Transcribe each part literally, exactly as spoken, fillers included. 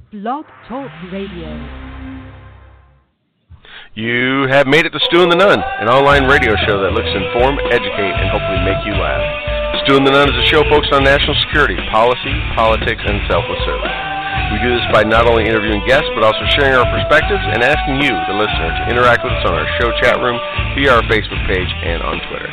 Blog Talk Radio. You have made it to Stu and the Nun, an online radio show that looks to inform, educate, and hopefully make you laugh. Stu and the Nun is a show focused on national security, policy, politics, and selfless service. We do this by not only interviewing guests, but also sharing our perspectives and asking you, the listener, to interact with us on our show chat room, via our Facebook page, and on Twitter.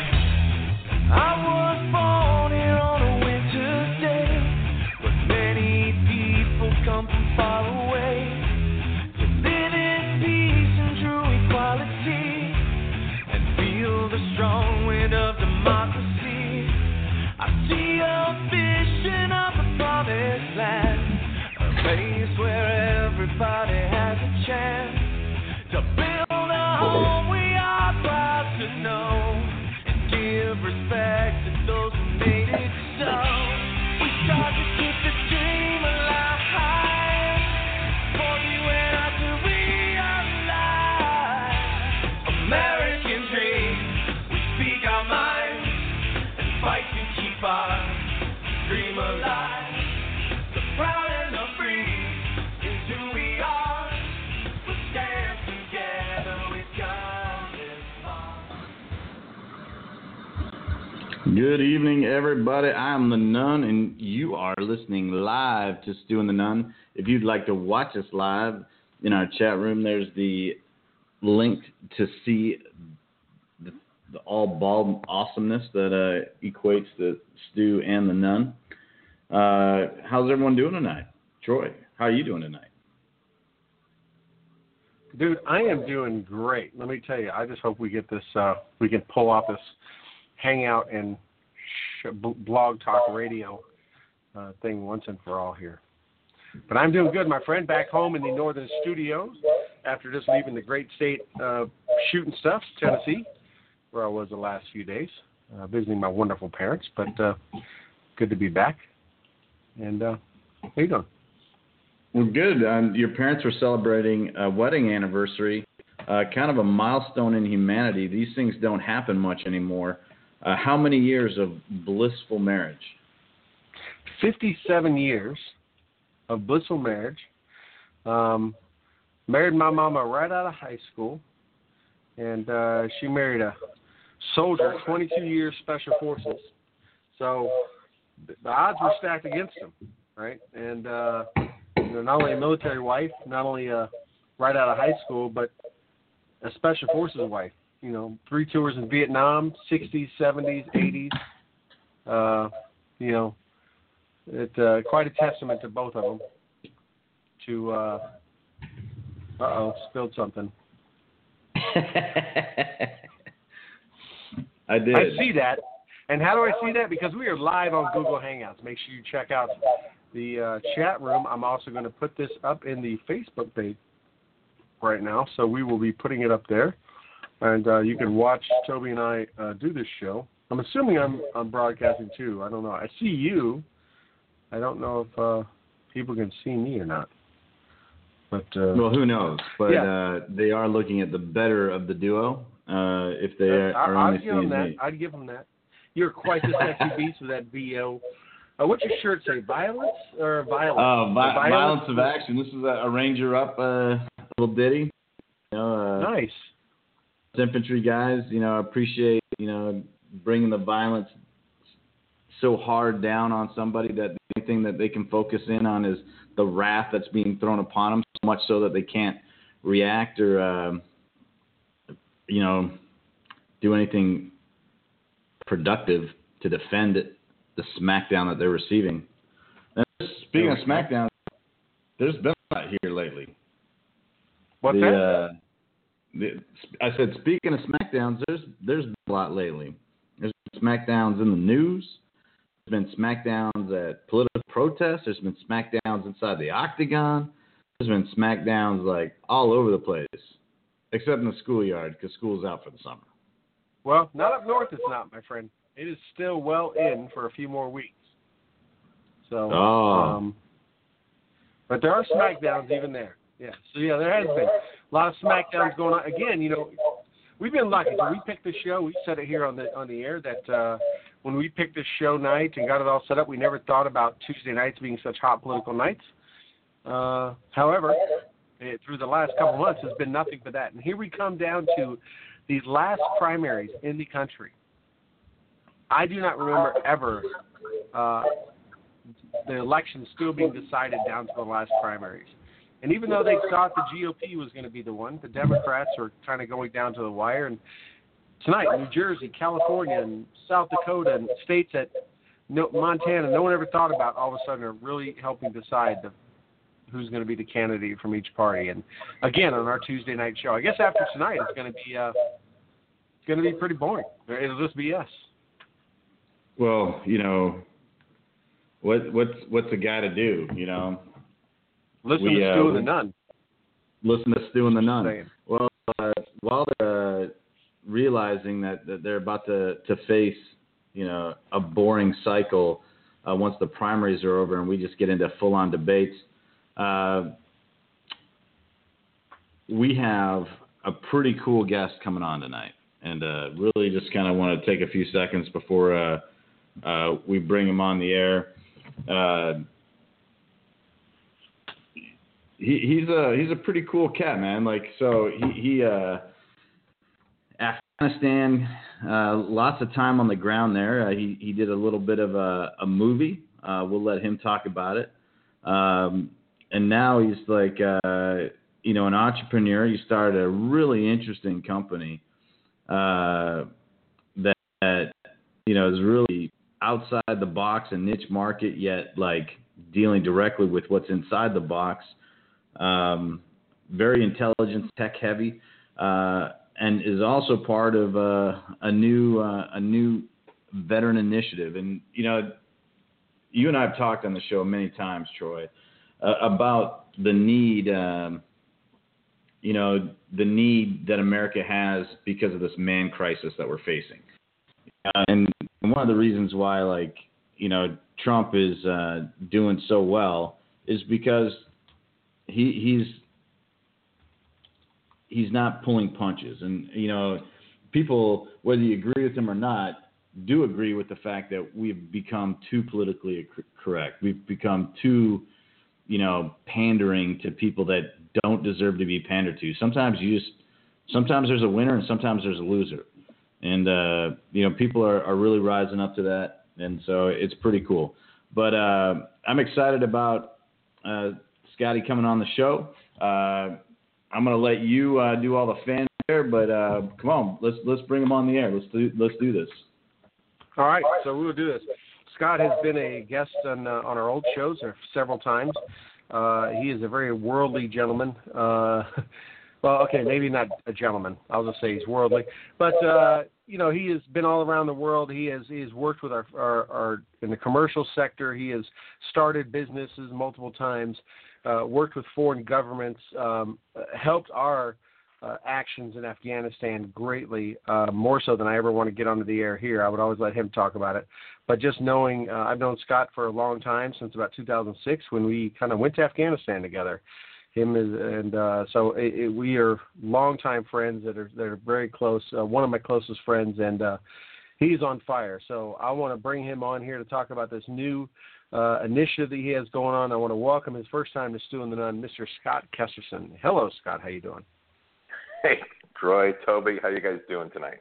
Good evening, everybody. I'm the Nun, and you are listening live to Stu and the Nun. If you'd like to watch us live in our chat room, there's the link to see the, the all bald awesomeness that uh, equates the Stu and the Nun. Uh, how's everyone doing tonight? Troy, how are you doing tonight? Dude, I am doing great. Let me tell you, I just hope we get this, uh, we can pull off this hangout and sh- blog talk radio uh, thing once and for all here. But I'm doing good, my friend, back home in the northern studios after just leaving the great state uh, shooting stuff, Tennessee, where I was the last few days, uh, visiting my wonderful parents. But uh, good to be back. And uh, how you doing? Well, good. Um, your parents were celebrating a wedding anniversary, uh, kind of a milestone in humanity. These things don't happen much anymore. Uh, how many years of blissful marriage? fifty-seven years of blissful marriage. Um, married my mama right out of high school, and uh, she married a soldier, twenty-two years Special Forces. So the odds were stacked against him, right? And uh, you know, not only a military wife, not only uh, right out of high school, but a Special Forces wife. You know, three tours in Vietnam, sixties, seventies, eighties. Uh, you know, it's uh, quite a testament to both of them. To, uh, uh-oh, spilled something. I did. I see that. And how do I see that? Because we are live on Google Hangouts. Make sure you check out the uh, chat room. I'm also going to put this up in the Facebook page right now, so we will be putting it up there. And uh, you can watch Toby and I uh, do this show. I'm assuming I'm, I'm broadcasting too. I don't know. I see you. I don't know if uh, people can see me or not. But uh, well, who knows? But yeah. uh, they are looking at the better of the duo. Uh, if they uh, are I, only I'd give them seeing that. me. I'd give them that. You're quite the sexy beast with that V O. Uh, what's your shirt say? Violence or violence? Oh, vi- violence? violence of action. This is a, a Ranger Up uh, little ditty. You know, uh, nice. Infantry guys, you know, appreciate, you know, bringing the violence so hard down on somebody that the only thing that they can focus in on is the wrath that's being thrown upon them, so much so that they can't react or, um, you know, do anything productive to defend it, the smackdown that they're receiving. And speaking of smackdown, there's been a lot here lately. What's the, that? Uh, I said, speaking of SmackDowns, there's there's been a lot lately. There's been SmackDowns in the news. There's been SmackDowns at political protests. There's been SmackDowns inside the Octagon. There's been SmackDowns like all over the place, except in the schoolyard because school's out for the summer. Well, not up north it's not, my friend. It is still well in for a few more weeks. So, oh. um, but there are SmackDowns even there. Yeah, so yeah, there has been a lot of SmackDowns going on. Again, you know, we've been lucky. So we picked the show. We said it here on the on the air that uh, when we picked the show night and got it all set up, we never thought about Tuesday nights being such hot political nights. Uh, however, it, through the last couple of months, has been nothing but that. And here we come down to these last primaries in the country. I do not remember ever uh, the election still being decided down to the last primaries. And even though they thought the G O P was going to be the one, the Democrats are kind of going down to the wire. And tonight, New Jersey, California, and South Dakota, and states that no, Montana, no one ever thought about, all of a sudden are really helping decide the, who's going to be the candidate from each party. And again, on our Tuesday night show, I guess after tonight, it's going to be uh, it's going to be pretty boring. It'll just be us. Well, you know, what what's what's a guy to do? You know, listen we, to uh, Stu and the Nun. Listen to Stu and the Nun. Saying. Well, uh, while they're uh, realizing that, that they're about to, to face, you know, a boring cycle uh, once the primaries are over and we just get into full-on debates, uh, we have a pretty cool guest coming on tonight. And uh, really just kind of want to take a few seconds before uh, uh, we bring him on the air. Uh, he, he's a he's a pretty cool cat, man. Like so, he, he uh, Afghanistan, uh, lots of time on the ground there. Uh, he he did a little bit of a, a movie. Uh, we'll let him talk about it. Um, and now he's like uh, you know an entrepreneur. He started a really interesting company. Uh, that, that you know is really outside the box, a niche market, yet like dealing directly with what's inside the box. Um, very intelligent, tech heavy, uh, and is also part of uh, a new uh, a new veteran initiative. And you know, you and I have talked on the show many times, Troy, uh, about the need. Um, you know, the need that America has because of this man crisis that we're facing. Uh, and one of the reasons why, like, you know, Trump is uh, doing so well is because he he's he's not pulling punches. And, you know, people, whether you agree with him or not, do agree with the fact that we've become too politically correct. We've become too, you know, pandering to people that don't deserve to be pandered to. Sometimes you just, sometimes there's a winner and sometimes there's a loser. And, uh, you know, people are, are really rising up to that. And so it's pretty cool. But uh, I'm excited about uh, Scotty coming on the show. Uh, I'm going to let you uh, do all the fanfare, but uh, come on, let's let's bring him on the air. Let's do let's do this. All right, so we will do this. Scott has been a guest on uh, on our old shows several times. Uh, he is a very worldly gentleman. Uh, well, okay, maybe not a gentleman. I'll just say he's worldly. But uh, you know, he has been all around the world. He has he has worked with our, our, our in the commercial sector. He has started businesses multiple times, uh, worked with foreign governments, um, helped our uh, actions in Afghanistan greatly, uh, more so than I ever want to get onto the air here. I would always let him talk about it. But just knowing, uh, I've known Scott for a long time, since about two thousand six, when we kind of went to Afghanistan together. Him is, and uh, so it, it, we are longtime friends that are that are very close. Uh, one of my closest friends, and uh, he's on fire. So I want to bring him on here to talk about this new uh, initiative that he has going on. I want to welcome his first time to Stu and the Nun, Mister Scott Kesterson. Hello, Scott. How you doing? Hey, Troy, Toby. How you guys doing tonight?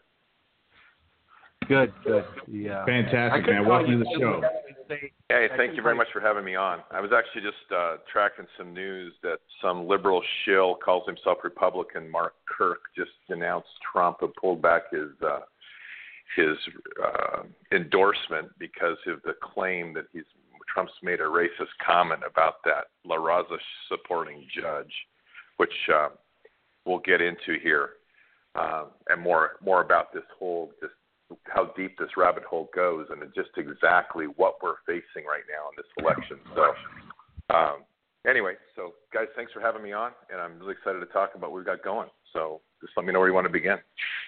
Good, good. Yeah. Fantastic, man. Welcome to the show. Hey, thank you very much for having me on. I was actually just uh, tracking some news that some liberal shill, calls himself Republican, Mark Kirk, just announced Trump had pulled back his uh, his uh, endorsement because of the claim that he's Trump's made a racist comment about that La Raza supporting judge, which uh, we'll get into here, uh, and more more about this whole just. how deep this rabbit hole goes and just exactly what we're facing right now in this election. So um, anyway, so guys, thanks for having me on, and I'm really excited to talk about what we've got going. So just let me know where you want to begin.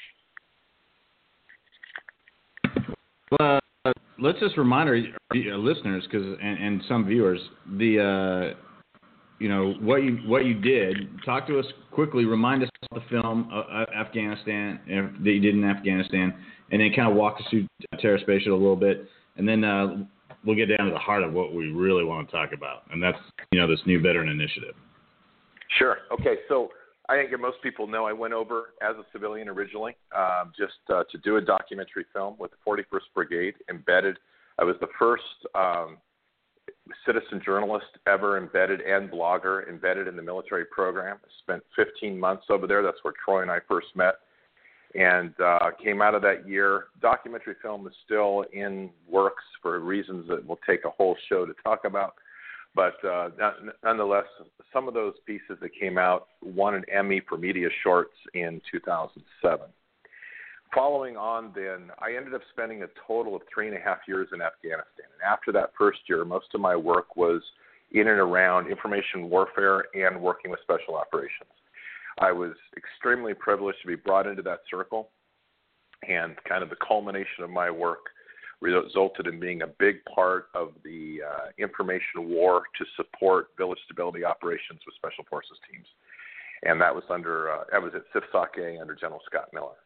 Well, uh, let's just remind our, our listeners, because and, and some viewers, the uh, you know what you what you did. Talk to us quickly. Remind us of the film uh, Afghanistan that you did in Afghanistan. And then kind of walk us through TerraSpatial a little bit, and then uh, we'll get down to the heart of what we really want to talk about, and that's, you know, this new veteran initiative. Sure. Okay. So I think most people know I went over as a civilian originally, um, just uh, to do a documentary film with the forty-first Brigade embedded. I was the first um, citizen journalist ever embedded and blogger embedded in the military program. I spent fifteen months over there. That's where Troy and I first met. And uh, came out of that year. Documentary film is still in works for reasons that will take a whole show to talk about. But uh, nonetheless, some of those pieces that came out won an Emmy for Media Shorts in two thousand seven. Following on then, I ended up spending a total of three and a half years in Afghanistan. And after that first year, most of my work was in and around information warfare and working with special operations. I was extremely privileged to be brought into that circle, and kind of the culmination of my work resulted in being a big part of the uh, information war to support village stability operations with Special Forces teams. And that was under, uh, that was at C I F S O C A under General Scott Miller.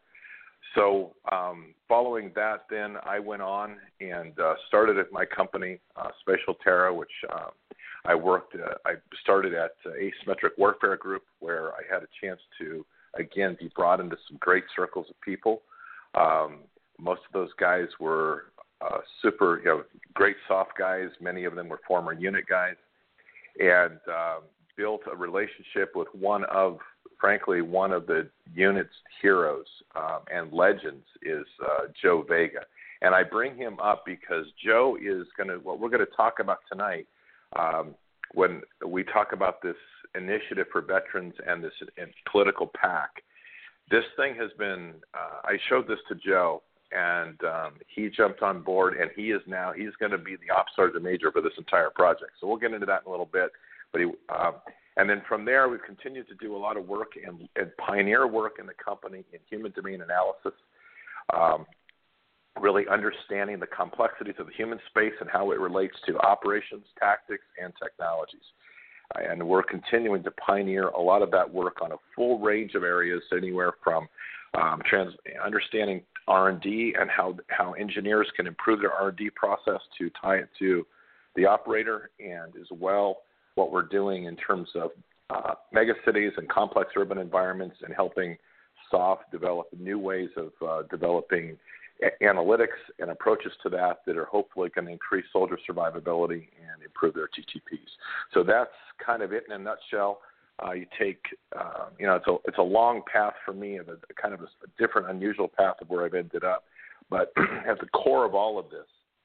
So um, following that, then I went on and uh, started at my company, uh, Spatial Terra, which uh, I worked, uh, I started at uh, Asymmetric Warfare Group, where I had a chance to, again, be brought into some great circles of people. Um, most of those guys were uh, super, you know, great soft guys. Many of them were former unit guys, and uh, built a relationship with one of, frankly, one of the unit's heroes um, and legends is uh, Joe Vega. And I bring him up because Joe is going to, what we're going to talk about tonight, um, when we talk about this initiative for veterans and this and political PAC, this thing has been, uh, I showed this to Joe, and um, he jumped on board, and he is now, he's going to be the Ops Sergeant Major for this entire project. So we'll get into that in a little bit. But he, uh, and then from there, we've continued to do a lot of work and, and pioneer work in the company in human domain analysis, um, really understanding the complexities of the human space and how it relates to operations, tactics, and technologies. And we're continuing to pioneer a lot of that work on a full range of areas, anywhere from um, trans, understanding R and D and how, how engineers can improve their R and D process to tie it to the operator, and as well what we're doing in terms of uh, megacities and complex urban environments, and helping SOF develop new ways of uh, developing a- analytics and approaches to that that are hopefully going to increase soldier survivability and improve their T T Ps. So that's kind of it in a nutshell. Uh, you take, uh, you know, it's a, it's a long path for me, of a, a kind of a, a different, unusual path of where I've ended up. But at the core of all of this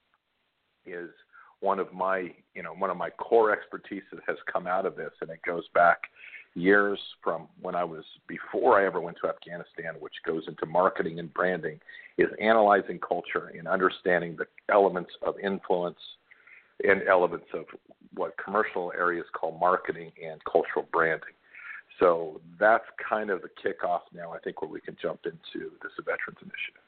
is one of my, you know, one of my core expertise that has come out of this, and it goes back years from when I was, before I ever went to Afghanistan, which goes into marketing and branding, is analyzing culture and understanding the elements of influence and elements of what commercial areas call marketing and cultural branding. So that's kind of the kickoff now, I think, where we can jump into this Veterans Initiative.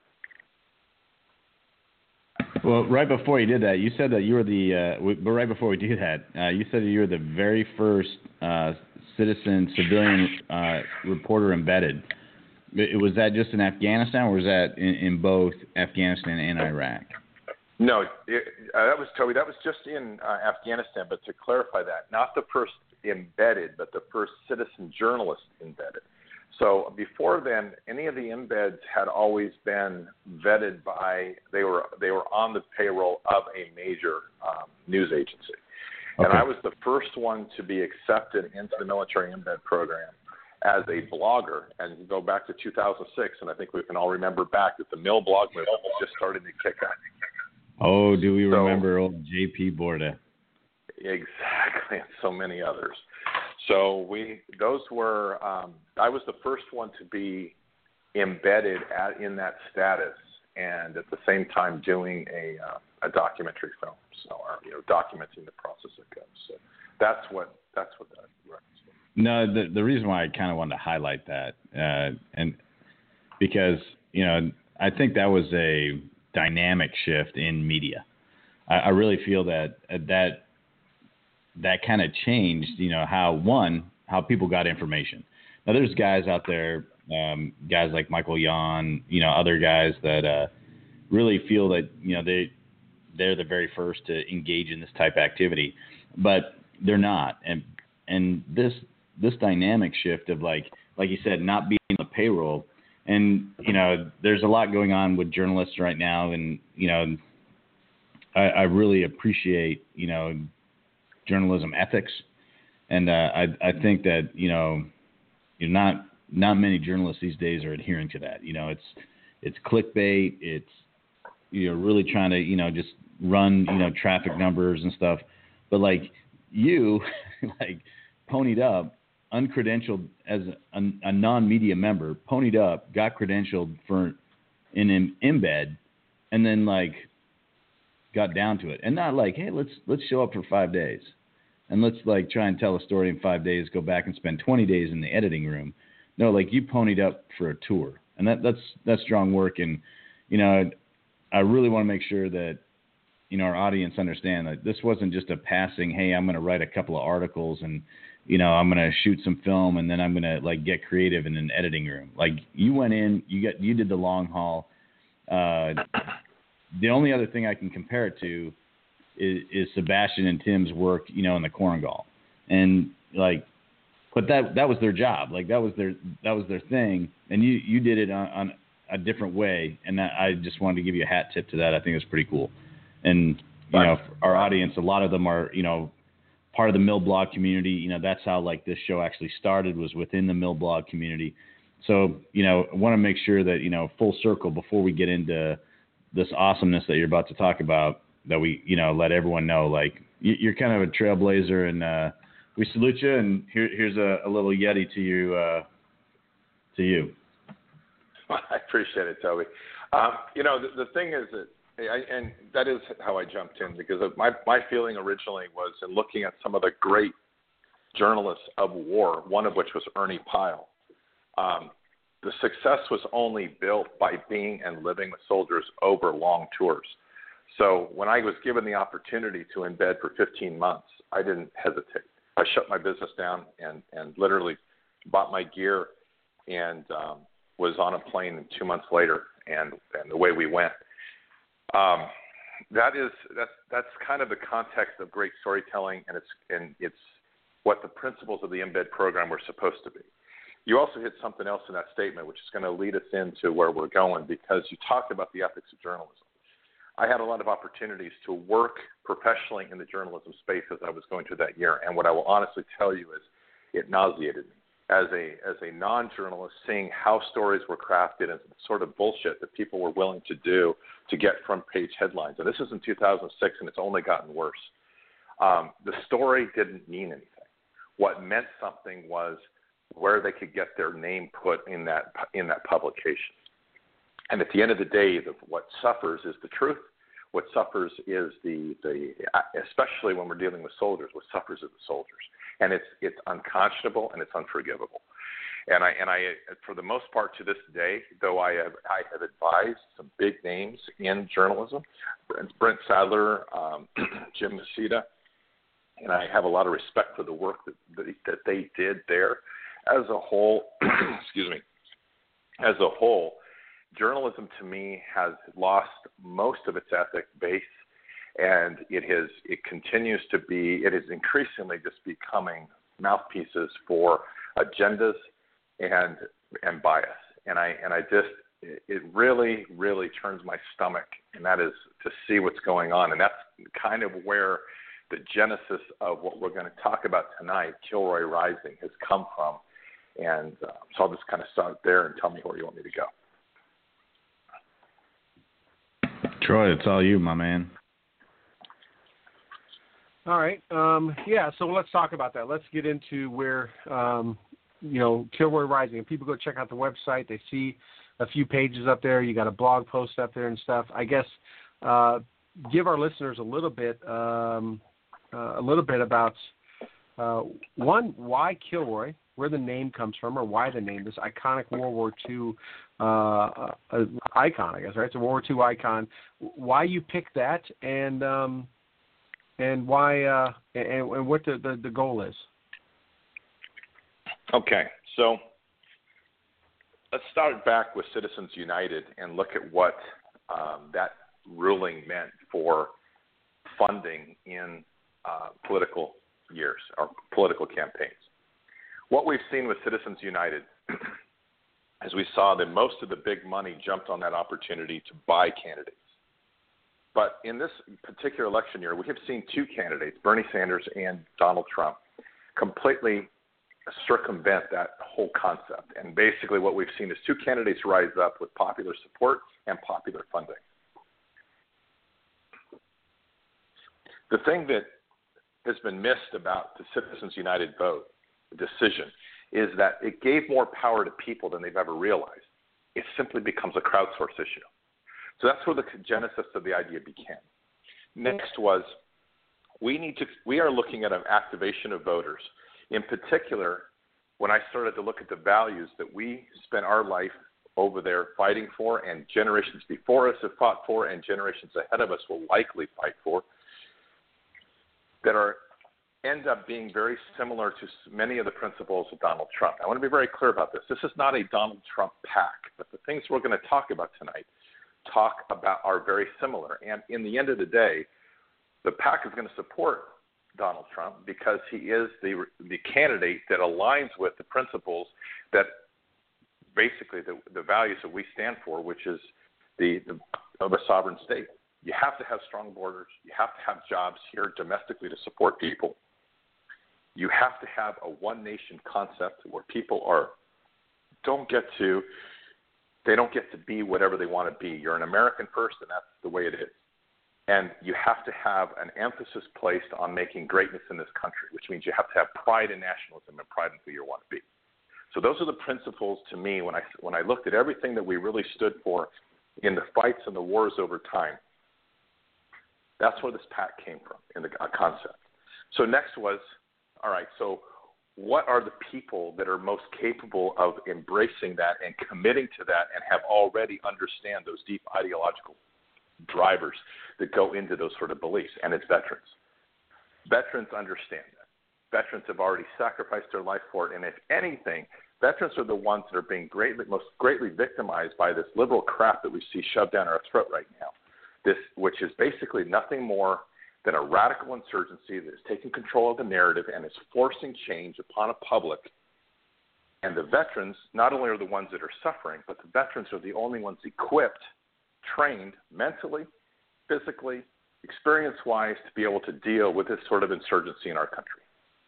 Well, right before you did that, you said that you were the, uh, but right before we do that, uh, you said that you were the very first uh, citizen, civilian uh, reporter embedded. It, was that just in Afghanistan, or was that in, in both Afghanistan and Iraq? No, it, uh, that was, Toby, that was just in uh, Afghanistan, but to clarify that, not the first embedded, but the first citizen journalist embedded. So before then, any of the embeds had always been vetted by, they were they were on the payroll of a major um, news agency. Okay. And I was the first one to be accepted into the military embed program as a blogger. And you go back to two thousand six, and I think we can all remember back that the Mill blog movement was just starting to kick on. Oh, do we so, remember old J P Borda? Exactly, and so many others. So we, those were, um, I was the first one to be embedded at, in that status, and at the same time doing a, uh, a documentary film, so or, you know, documenting the process that goes. So that's what that's what that reference. No, the the reason why I kind of wanted to highlight that, uh, and because you know I think that was a dynamic shift in media. I, I really feel that uh, that. that kind of changed, you know, how, one, how people got information. Now, there's guys out there, um, guys like Michael Yon, you know, other guys that uh, really feel that, you know, they they're the very first to engage in this type of activity, but they're not. And and this this dynamic shift of like like you said, not being on the payroll, and you know, there's a lot going on with journalists right now, and you know, I, I really appreciate you know journalism ethics, and uh, I I think that you know you're not not many journalists these days are adhering to that. You know, it's it's clickbait, it's you're really trying to, you know, just run, you know, traffic numbers and stuff. But like you, like ponied up, uncredentialed as a, a non-media member, ponied up, got credentialed for in an embed, and then like got down to it. And not like, hey, let's let's show up for five days. And let's like try and tell a story in five days, go back and spend twenty days in the editing room. No, like you ponied up for a tour. And that that's that's strong work. And, you know, I really want to make sure that, you know, our audience understand that this wasn't just a passing, hey, I'm going to write a couple of articles and, you know, I'm going to shoot some film and then I'm going to like get creative in an editing room. Like you went in, you got, you did the long haul. Uh, the only other thing I can compare it to is, is Sebastian and Tim's work, you know, in the Korengal. And like, but that, that was their job. Like that was their, that was their thing. And you, you did it on, on a different way. And that, I just wanted to give you a hat tip to that. I think it's pretty cool. And, you know, our audience, a lot of them are, you know, part of the Mill Blog community. You know, that's how like this show actually started, was within the Mill Blog community. So, you know, I want to make sure that, you know, full circle before we get into this awesomeness that you're about to talk about, that we, you know, let everyone know, like, you're kind of a trailblazer, and uh, we salute you. And here, here's a, a little Yeti to you, uh, to you. I appreciate it, Toby. Um, you know, the, the thing is that, I, and that is how I jumped in, because of my, my feeling originally was in looking at some of the great journalists of war, one of which was Ernie Pyle. Um, the success was only built by being and living with soldiers over long tours. So when I was given the opportunity to embed for fifteen months, I didn't hesitate. I shut my business down and, and literally bought my gear and um, was on a plane two months later, and, and the way we went. Um, that is that's that's kind of the context of great storytelling, and it's and it's what the principles of the Embed program were supposed to be. You also hit something else in that statement, which is going to lead us into where we're going, because you talked about the ethics of journalism. I had a lot of opportunities to work professionally in the journalism space as I was going through that year, and what I will honestly tell you is it nauseated me. As a as a non-journalist, seeing how stories were crafted and the sort of bullshit that people were willing to do to get front-page headlines. And this is in two thousand six, and it's only gotten worse. Um, the story didn't mean anything. What meant something was where they could get their name put in that in that publication. And at the end of the day, the, what suffers is the truth. What suffers is the, the especially when we're dealing with soldiers, what suffers is the soldiers. And it's it's unconscionable and it's unforgivable. And I and I for the most part to this day, though I have I have advised some big names in journalism, Brent, Brent Sadler, um, Jim Masita, and I have a lot of respect for the work that that, that they did there. As a whole, excuse me, as a whole, journalism to me has lost most of its ethic base. And it has, it continues to be, it is increasingly just becoming mouthpieces for agendas and and bias. And I and I just, it really, really turns my stomach, and that is to see what's going on. And that's kind of where the genesis of what we're going to talk about tonight, Kilroy Rising, has come from. And uh, so I'll just kind of start there and tell me where you want me to go. Troy, it's all you, my man. All right. Um, yeah, so let's talk about that. Let's get into where, um, you know, Kilroy Rising. People go check out the website. They see a few pages up there. You got a blog post up there and stuff. I guess uh, give our listeners a little bit, um, uh, a little bit about, uh, one, why Kilroy, where the name comes from, or why the name, this iconic World War Two uh, uh, icon, I guess, right? It's a World War Two icon. Why you picked that, and um, and why, uh, and, and what the, the, the goal is. Okay, so let's start back with Citizens United and look at what um, that ruling meant for funding in uh, political years or political campaigns. What we've seen with Citizens United is we saw that most of the big money jumped on that opportunity to buy candidates. But in this particular election year, we have seen two candidates, Bernie Sanders and Donald Trump, completely circumvent that whole concept. And basically what we've seen is two candidates rise up with popular support and popular funding. The thing that has been missed about the Citizens United vote decision is that it gave more power to people than they've ever realized. It simply becomes a crowdsource issue. So that's where the genesis of the idea began. Next was we need to we are looking at an activation of voters. In particular, when I started to look at the values that we spent our life over there fighting for, and generations before us have fought for, and generations ahead of us will likely fight for, that are end up being very similar to many of the principles of Donald Trump. I want to be very clear about this. This is not a Donald Trump PAC, but the things we're going to talk about tonight talk about are very similar. And in the end of the day, the PAC is going to support Donald Trump because he is the the candidate that aligns with the principles that basically the, the values that we stand for, which is the, the of a sovereign state. You have to have strong borders. You have to have jobs here domestically to support people. You have to have a one nation concept where people are don't get to they don't get to be whatever they want to be. You're an American first, and that's the way it is. And you have to have an emphasis placed on making greatness in this country, which means you have to have pride in nationalism and pride in who you want to be. So those are the principles to me when I when I looked at everything that we really stood for in the fights and the wars over time. That's where this PAC came from in the uh, concept. So next was, all right, so what are the people that are most capable of embracing that and committing to that and have already understand those deep ideological drivers that go into those sort of beliefs? And it's veterans. Veterans understand that. Veterans have already sacrificed their life for it. And if anything, veterans are the ones that are being greatly, most greatly victimized by this liberal crap that we see shoved down our throat right now. This, which is basically nothing more than a radical insurgency that is taking control of the narrative and is forcing change upon a public. And the veterans not only are the ones that are suffering, but the veterans are the only ones equipped, trained mentally, physically, experience-wise to be able to deal with this sort of insurgency in our country.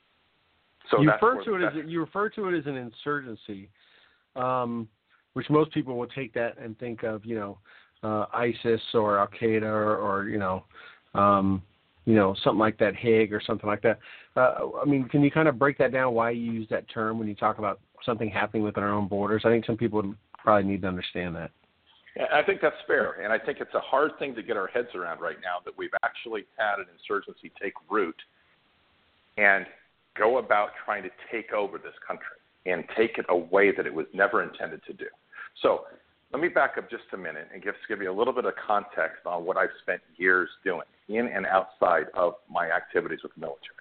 So you that's refer to it as a, you refer to it as an insurgency, um, which most people would take that and think of, you know, uh, ISIS or Al Qaeda or, or you know, um, you know, something like that, Haig or something like that. Uh, I mean, can you kind of break that down? Why you use that term when you talk about something happening within our own borders? I think some people would probably need to understand that. I think that's fair, and I think it's a hard thing to get our heads around right now that we've actually had an insurgency take root and go about trying to take over this country and take it a way that it was never intended to do. So let me back up just a minute and just give you a little bit of context on what I've spent years doing in and outside of my activities with the military.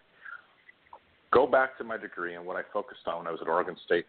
Go back to my degree and what I focused on when I was at Oregon State.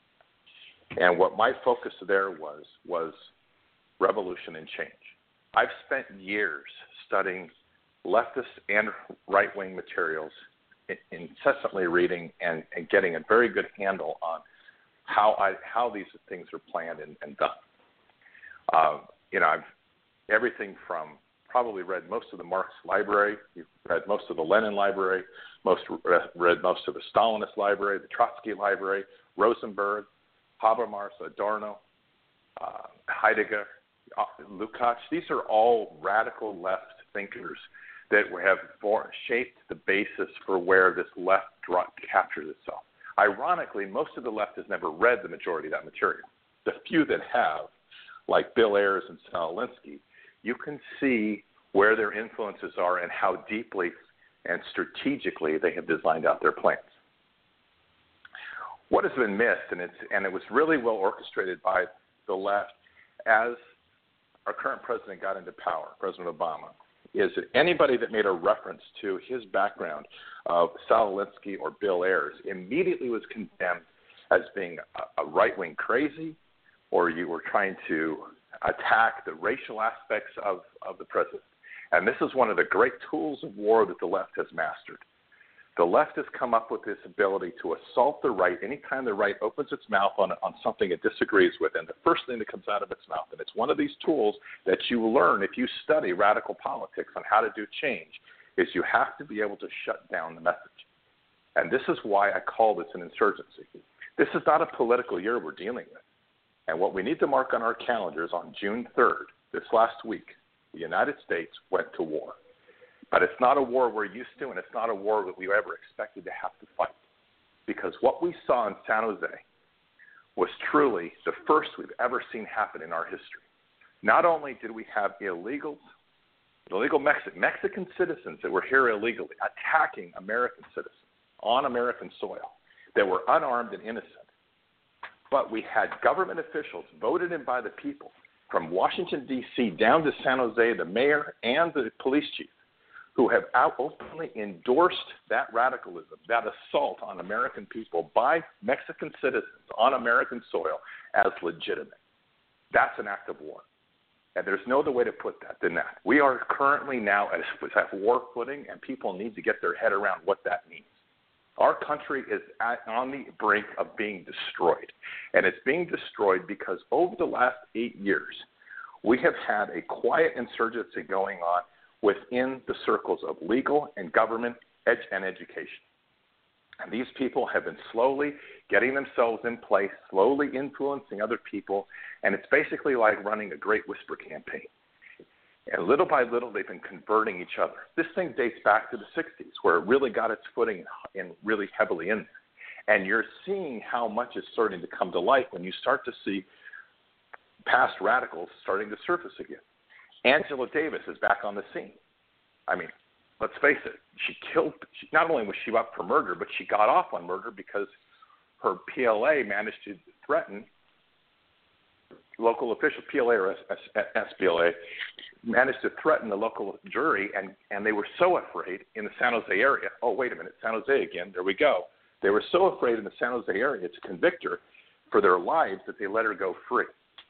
And what my focus there was was revolution and change. I've spent years studying leftist and right-wing materials, incessantly reading and, and getting a very good handle on how I how these things are planned and, and done. Uh, you know, I've everything from probably read most of the Marx library, you've read most of the Lenin library, most read most of the Stalinist library, the Trotsky library, Rosenberg, Habermas, Adorno, uh, Heidegger, Lukács. These are all radical left thinkers that have for, shaped the basis for where this left captures itself. Ironically, most of the left has never read the majority of that material. The few that have, like Bill Ayers and Saul Alinsky, you can see where their influences are and how deeply and strategically they have designed out their plans. What has been missed, and, it's, and it was really well orchestrated by the left as our current president got into power, President Obama, is that anybody that made a reference to his background of Saul Alinsky or Bill Ayers immediately was condemned as being a, a right-wing crazy, or you were trying to attack the racial aspects of, of the president. And this is one of the great tools of war that the left has mastered. The left has come up with this ability to assault the right anytime the right opens its mouth on, on something it disagrees with, and the first thing that comes out of its mouth. And it's one of these tools that you learn if you study radical politics on how to do change, is you have to be able to shut down the message. And this is why I call this an insurgency. This is not a political year we're dealing with. And what we need to mark on our calendars on June third, this last week, the United States went to war. But it's not a war we're used to, and it's not a war that we ever expected to have to fight. Because what we saw in San Jose was truly the first we've ever seen happen in our history. Not only did we have illegals, illegal Mexican, Mexican citizens that were here illegally attacking American citizens on American soil that were unarmed and innocent, but we had government officials voted in by the people from Washington, D C down to San Jose, the mayor and the police chief, who have out openly endorsed that radicalism, that assault on American people by Mexican citizens on American soil as legitimate. That's an act of war. And there's no other way to put that than that. We are currently now at, at war footing, and people need to get their head around what that means. Our country is at, on the brink of being destroyed. And it's being destroyed because over the last eight years, we have had a quiet insurgency going on within the circles of legal and government ed- and education. And these people have been slowly getting themselves in place, slowly influencing other people, and it's basically like running a great whisper campaign. And little by little, they've been converting each other. This thing dates back to the sixties, where it really got its footing in really heavily in there. And you're seeing how much is starting to come to light when you start to see past radicals starting to surface again. Angela Davis is back on the scene. I mean, let's face it, she killed, she, not only was she up for murder, but she got off on murder because her P L A managed to threaten local officials, P L A or S P L A, managed to threaten the local jury, and, and they were so afraid in the San Jose area. Oh, wait a minute, San Jose again, there we go. They were so afraid in the San Jose area to convict her for their lives that they let her go free.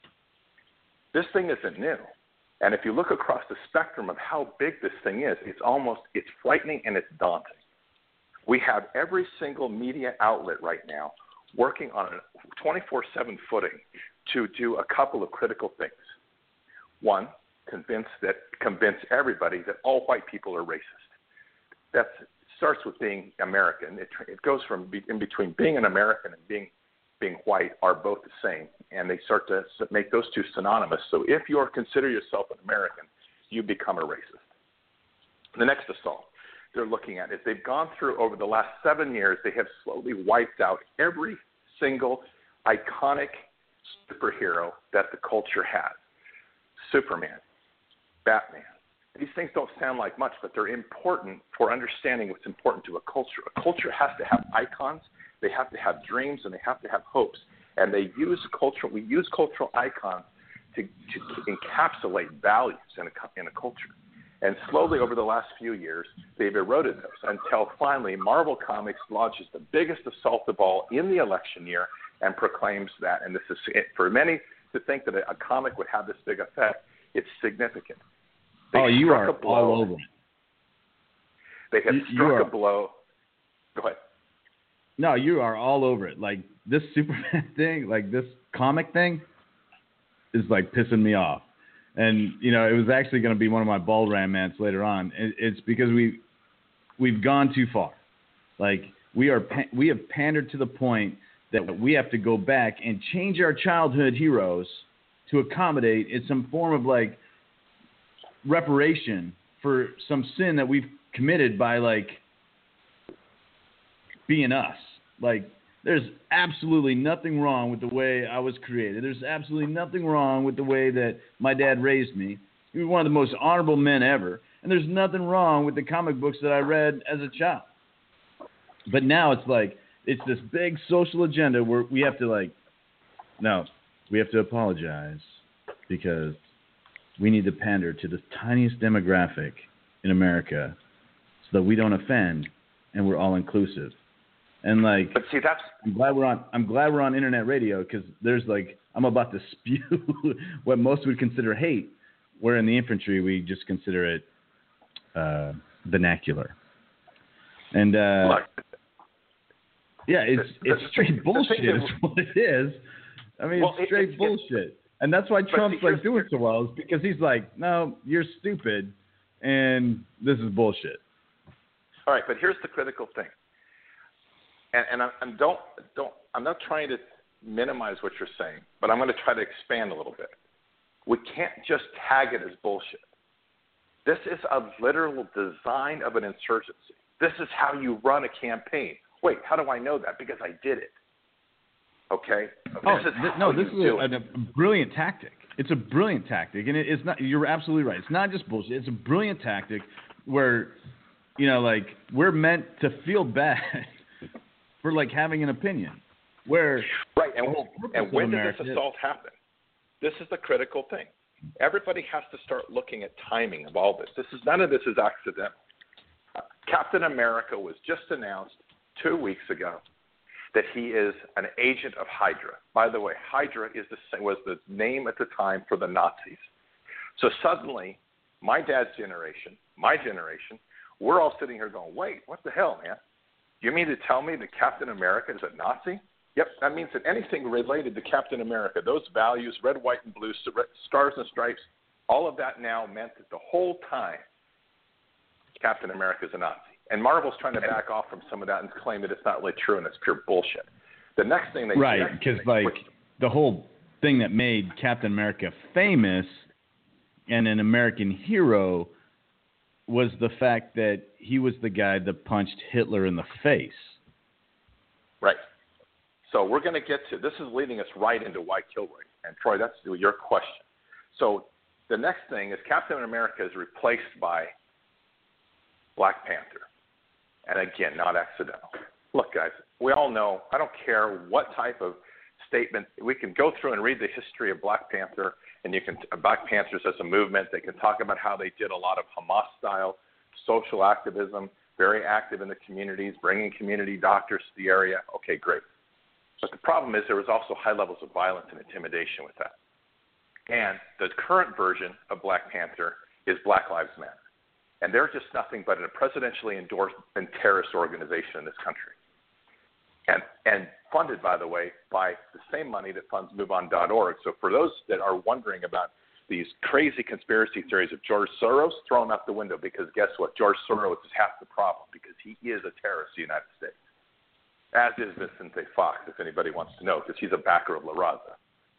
This thing isn't new. And if you look across the spectrum of how big this thing is, it's almost, it's frightening and it's daunting. We have every single media outlet right now working on a twenty-four seven footing to do a couple of critical things. One, convince that convince everybody that all white people are racist. That starts with being American. It, it goes from be, in between being an American and being being white are both the same, and they start to make those two synonymous. So if you consider yourself an American, you become a racist. The next assault they're looking at is they've gone through over the last seven years, they have slowly wiped out every single iconic superhero that the culture has. Superman, Batman. These things don't sound like much, but they're important for understanding what's important to a culture. A culture has to have icons, they have to have dreams, and they have to have hopes. And they use cultural, we use cultural icons to, to encapsulate values in a, in a culture. And slowly over the last few years, they've eroded those until finally Marvel Comics launches the biggest assault of all in the election year and proclaims that. And this is, for many to think that a comic would have this big effect, it's significant. They oh, you are a blow. all over it. They have you, struck you are, a blow. Go ahead. No, you are all over it. Like, this Superman thing, like this comic thing is like pissing me off. And, you know, it was actually going to be one of my bald ram rants later on. It's because we, we've gone too far. Like, we are we have pandered to the point that we have to go back and change our childhood heroes to accommodate in some form of, like, reparation for some sin that we've committed by, like, being us. Like, there's absolutely nothing wrong with the way I was created. There's absolutely nothing wrong with the way that my dad raised me. He was one of the most honorable men ever. And there's nothing wrong with the comic books that I read as a child. But now it's like, it's this big social agenda where we have to, like, no, we have to apologize because we need to pander to the tiniest demographic in America so that we don't offend and we're all inclusive. And, like, but see, that's I'm glad we're on. I'm glad we're on internet radio because there's, like, I'm about to spew what most would consider hate, where in the infantry we just consider it uh, vernacular. And uh, Look, yeah, it's the, it's the, straight the bullshit. that, Is what it is. I mean, well, it's straight it, it, bullshit. And that's why Trump's see, like doing so well, is because he's like, no, you're stupid, and this is bullshit. All right, but here's the critical thing, and, and I, and don't don't I'm not trying to minimize what you're saying, but I'm going to try to expand a little bit. We can't just tag it as bullshit. This is a literal design of an insurgency. This is how you run a campaign. Wait, how do I know that? Because I did it. Okay. Oh, this is th- no, this is a, a, a brilliant tactic. It's a brilliant tactic, and it, it's not. You're absolutely right. It's not just bullshit. It's a brilliant tactic where, you know, like we're meant to feel bad for like having an opinion. Where right, and, and when did America this assault happen? This is the critical thing. Everybody has to start looking at timing of all this. This is none of this is accidental. Uh, Captain America was just announced two weeks ago that he is an agent of Hydra. By the way, Hydra is the, was the name at the time for the Nazis. So suddenly, my dad's generation, my generation, we're all sitting here going, wait, what the hell, man? You mean to tell me that Captain America is a Nazi? Yep, that means that anything related to Captain America, those values, red, white, and blue, stars and stripes, all of that now meant that the whole time Captain America is a Nazi. And Marvel's trying to back off from some of that and claim that it's not really true and it's pure bullshit. The next thing they right, because like which, the whole thing that made Captain America famous and an American hero was the fact that he was the guy that punched Hitler in the face. Right. So we're going to get to this is leading us right into why Kilroy. And Troy, that's your question. So the next thing is Captain America is replaced by Black Panther. And again, not accidental. Look, guys, we all know, I don't care what type of statement, we can go through and read the history of Black Panther, and you can, Black Panthers as a movement, they can talk about how they did a lot of Hamas-style social activism, very active in the communities, bringing community doctors to the area. Okay, great. But the problem is there was also high levels of violence and intimidation with that. And the current version of Black Panther is Black Lives Matter. And they're just nothing but a presidentially endorsed and terrorist organization in this country. And, and funded, by the way, by the same money that funds move on dot org. So for those that are wondering about these crazy conspiracy theories of George Soros, throw them out the window, because guess what? George Soros is half the problem, because he is a terrorist in the United States. As is Vicente Fox, if anybody wants to know, because he's a backer of La Raza.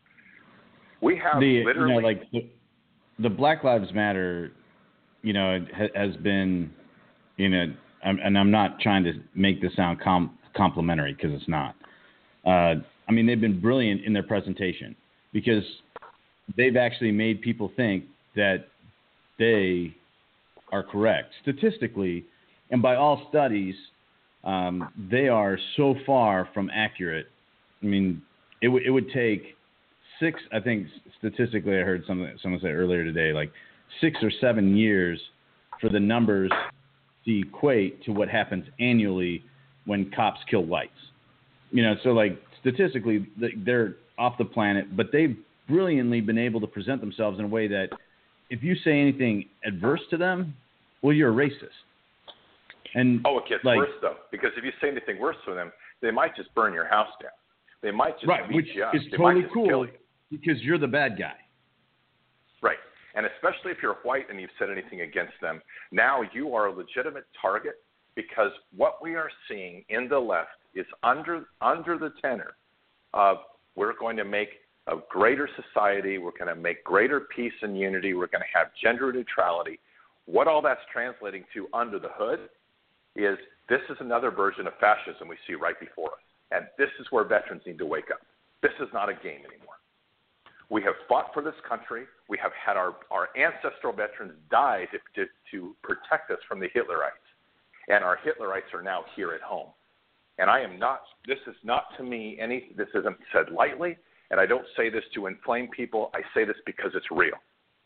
We have the, literally... You know, like the, the Black Lives Matter... You know, it has been, you know, and I'm not trying to make this sound com- complimentary, because it's not. Uh, I mean, they've been brilliant in their presentation, because they've actually made people think that they are correct statistically, and by all studies, um, they are so far from accurate. I mean, it, w- it would take six, I think statistically, I heard someone, someone say earlier today, like, six or seven years for the numbers to equate to what happens annually when cops kill whites. You know, so like statistically, they're off the planet, but they've brilliantly been able to present themselves in a way that if you say anything adverse to them, well, you're a racist. And oh, it gets like, worse though, because if you say anything worse to them, they might just burn your house down. They might just right, beat which you up. is They totally might just cool kill you. Because you're the bad guy. Right. And especially if you're white and you've said anything against them, now you are a legitimate target, because what we are seeing in the left is under under the tenor of we're going to make a greater society, we're going to make greater peace and unity, we're going to have gender neutrality. What all that's translating to under the hood is this is another version of fascism we see right before us. And this is where veterans need to wake up. This is not a game anymore. We have fought for this country. We have had our, our ancestral veterans die to, to, to protect us from the Hitlerites. And our Hitlerites are now here at home. And I am not, this is not to me any, this isn't said lightly, and I don't say this to inflame people. I say this because it's real.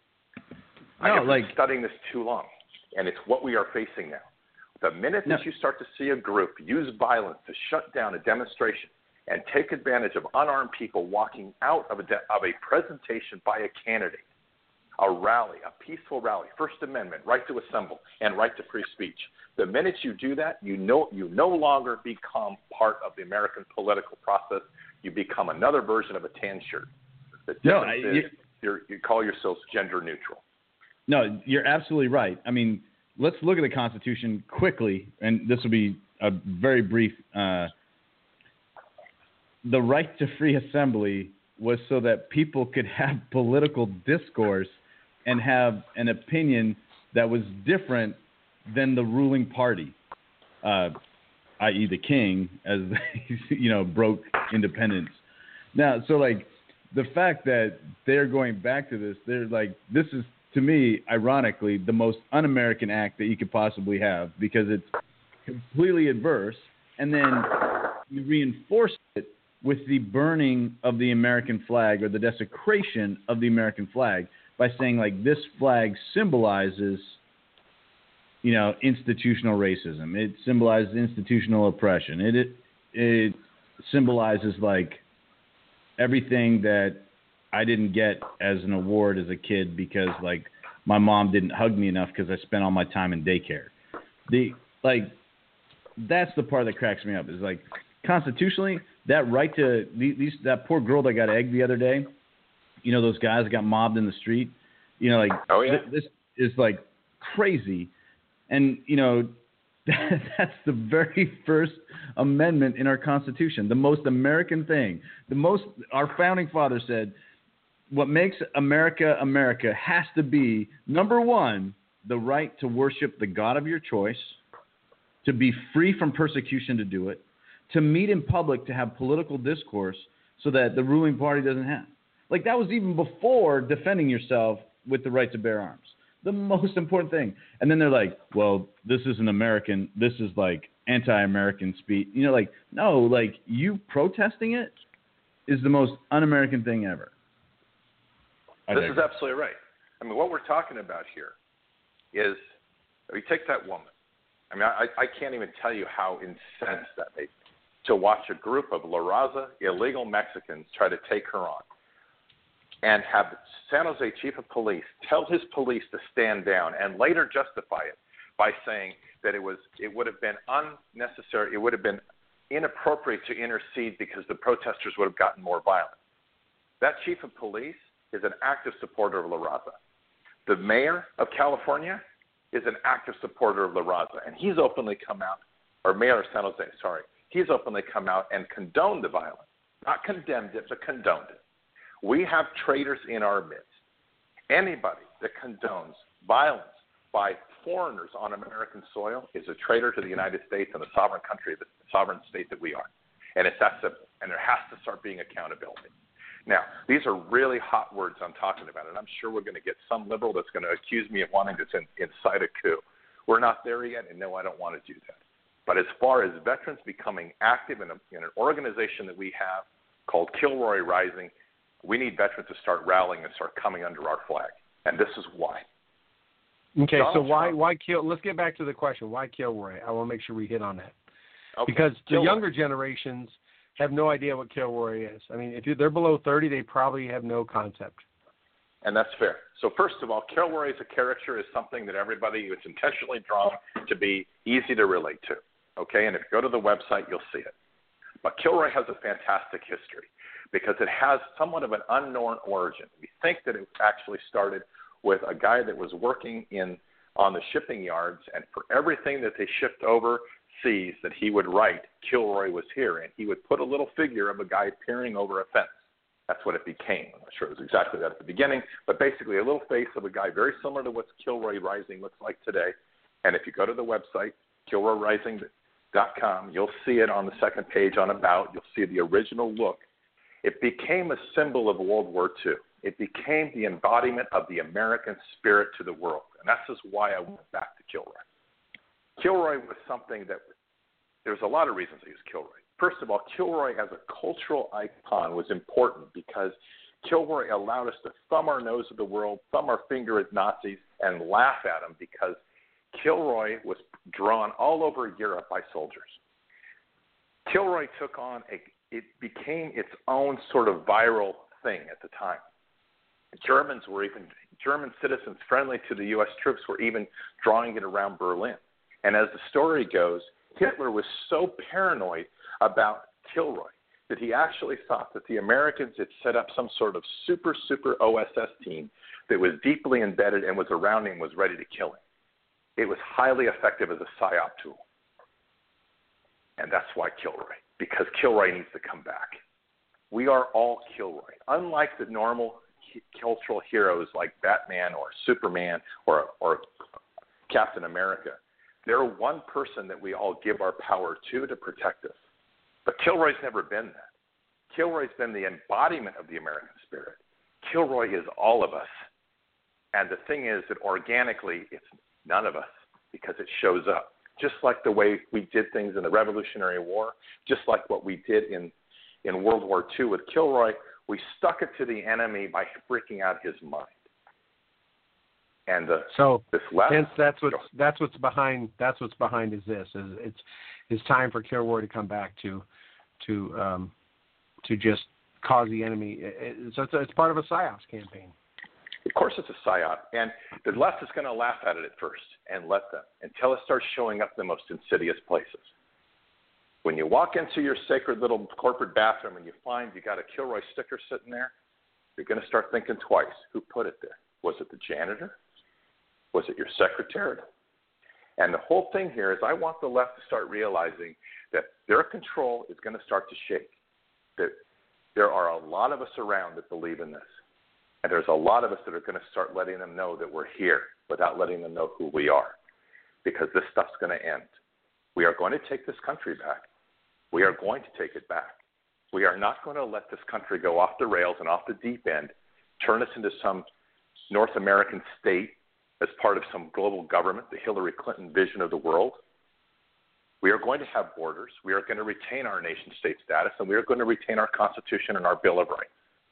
No, I have like, been studying this too long, and it's what we are facing now. The minute no. that you start to see a group use violence to shut down a demonstration and take advantage of unarmed people walking out of a, de- of a presentation by a candidate, a rally, a peaceful rally, First Amendment, right to assemble, and right to free speech. The minute you do that, you know you no longer become part of the American political process. You become another version of a tan shirt. The difference no, I, is you, you're, you call yourselves gender neutral. No, you're absolutely right. I mean, let's look at the Constitution quickly, and this will be a very brief. Uh, the right to free assembly was so that people could have political discourse and have an opinion that was different than the ruling party, uh, that is the king, as you know, broke independence. Now, so like the fact that they're going back to this, they're like, this is, to me, ironically, the most un-American act that you could possibly have, because it's completely adverse, and then you reinforce it with the burning of the American flag, or the desecration of the American flag, by saying, like, this flag symbolizes, you know, institutional racism. It symbolizes institutional oppression. It it, it symbolizes, like, everything that I didn't get as an award as a kid because, like, my mom didn't hug me enough because I spent all my time in daycare. The like, that's the part that cracks me up. Is like, constitutionally, that right to these that poor girl that got egged the other day. You know, those guys that got mobbed in the street. You know, like, oh, yeah? th- this is like crazy, and you know, that, that's the very first amendment in our Constitution, the most American thing. The most our founding fathers said, what makes America America has to be, number one, the right to worship the God of your choice, to be free from persecution to do it, to meet in public, to have political discourse so that the ruling party doesn't have. Like, that was even before defending yourself with the right to bear arms. The most important thing. And then they're like, well, this isn't American. This is like anti-American speech. You know, like, no, like, you protesting it is the most un-American thing ever. This is absolutely right. I mean, what we're talking about here is, we take that woman. I mean, I, I can't even tell you how incensed that made me to watch a group of La Raza illegal Mexicans try to take her on, and have San Jose chief of police tell his police to stand down, and later justify it by saying that it was it would have been unnecessary, it would have been inappropriate to intercede because the protesters would have gotten more violent. That chief of police is an active supporter of La Raza. The mayor of California is an active supporter of La Raza, and he's openly come out, or mayor of San Jose, sorry, he's openly come out and condoned the violence. Not condemned it, but condoned it. We have traitors in our midst. Anybody that condones violence by foreigners on American soil is a traitor to the United States and the sovereign country, the sovereign state that we are. And it's that simple. And there has to start being accountability. Now, these are really hot words I'm talking about, and I'm sure we're going to get some liberal that's going to accuse me of wanting to incite a coup. We're not there yet, and no, I don't want to do that. But as far as veterans becoming active in, a, in an organization that we have called Kilroy Rising, we need veterans to start rallying and start coming under our flag, and this is why. Okay, Donald so why Trump, why kill? Let's get back to the question. Why Kilroy? I want to make sure we hit on that. Okay, because the Kilroy. younger generations have no idea what Kilroy is. I mean, if they're below thirty, they probably have no concept. And that's fair. So first of all, Kilroy as a character is something that everybody is intentionally drawn to be easy to relate to. Okay, and if you go to the website, you'll see it. But Kilroy has a fantastic history because it has somewhat of an unknown origin. We think that it actually started with a guy that was working in on the shipping yards, and for everything that they shipped overseas that he would write, Kilroy was here, and he would put a little figure of a guy peering over a fence. That's what it became. I'm not sure it was exactly that at the beginning, but basically a little face of a guy very similar to what Kilroy Rising looks like today. And if you go to the website, kilroy rising dot com, you'll see it on the second page on About. You'll see the original look. It became a symbol of World War Two. It became the embodiment of the American spirit to the world. And that's just why I went back to Kilroy. Kilroy was something that, there's a lot of reasons I use Kilroy. First of all, Kilroy as a cultural icon was important because Kilroy allowed us to thumb our nose at the world, thumb our finger at Nazis, and laugh at them because Kilroy was drawn all over Europe by soldiers. Kilroy took on a, it became its own sort of viral thing at the time. Germans were even, German citizens friendly to the U S troops were even drawing it around Berlin. And as the story goes, Hitler was so paranoid about Kilroy that he actually thought that the Americans had set up some sort of super, super O S S team that was deeply embedded and was around him, was ready to kill him. It was highly effective as a psyop tool. And that's why Kilroy, because Kilroy needs to come back. We are all Kilroy. Unlike the normal cultural heroes like Batman or Superman or, or Captain America, they're one person that we all give our power to to protect us. But Kilroy's never been that. Kilroy's been the embodiment of the American spirit. Kilroy is all of us. And the thing is that organically, it's none of us because it shows up. Just like the way we did things in the Revolutionary War, just like what we did in, in World War Two with Kilroy, we stuck it to the enemy by freaking out his mind. And the, so this left, hence that's what's that's what's behind that's what's behind is this is it's it's time for Kilroy to come back to to um, to just cause the enemy. It, so it's, it's part of a psyops campaign. Of course, it's a psyop, and the left is going to laugh at it at first and let them until it starts showing up in the most insidious places. When you walk into your sacred little corporate bathroom and you find you got a Kilroy sticker sitting there, you're going to start thinking twice. Who put it there? Was it the janitor? Was it your secretary? And the whole thing here is I want the left to start realizing that their control is going to start to shake, that there are a lot of us around that believe in this. And there's a lot of us that are going to start letting them know that we're here without letting them know who we are, because this stuff's going to end. We are going to take this country back. We are going to take it back. We are not going to let this country go off the rails and off the deep end, turn us into some North American state as part of some global government, the Hillary Clinton vision of the world. We are going to have borders. We are going to retain our nation state status, and we are going to retain our Constitution and our Bill of Rights.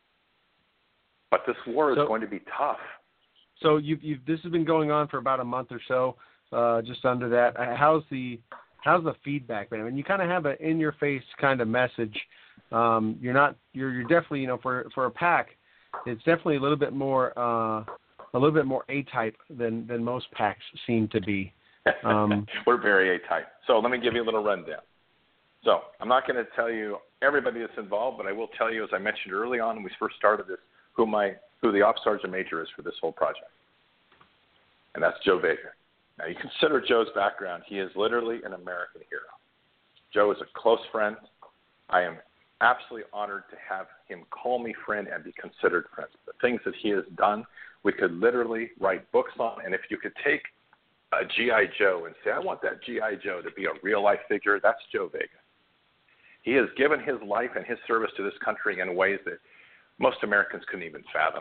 But this war is so, going to be tough. So you've, you've, this has been going on for about a month or so, uh, just under that. How's the how's the feedback been? I mean, you kind of have an in-your-face kind of message. Um, you're not you're you're definitely, you know, for for a PAC, it's definitely a little bit more uh, a little bit more A-type than than most PACs seem to be. Um, We're very A-type. So let me give you a little rundown. So I'm not going to tell you everybody that's involved, but I will tell you, as I mentioned early on when we first started this, who my who the Ops Sergeant Major is for this whole project. And that's Joe Vega. Now, you consider Joe's background. He is literally an American hero. Joe is a close friend. I am absolutely honored to have him call me friend and be considered friend. The things that he has done, we could literally write books on. And if you could take a G I. Joe and say, I want that G I. Joe to be a real-life figure, that's Joe Vega. He has given his life and his service to this country in ways that most Americans couldn't even fathom.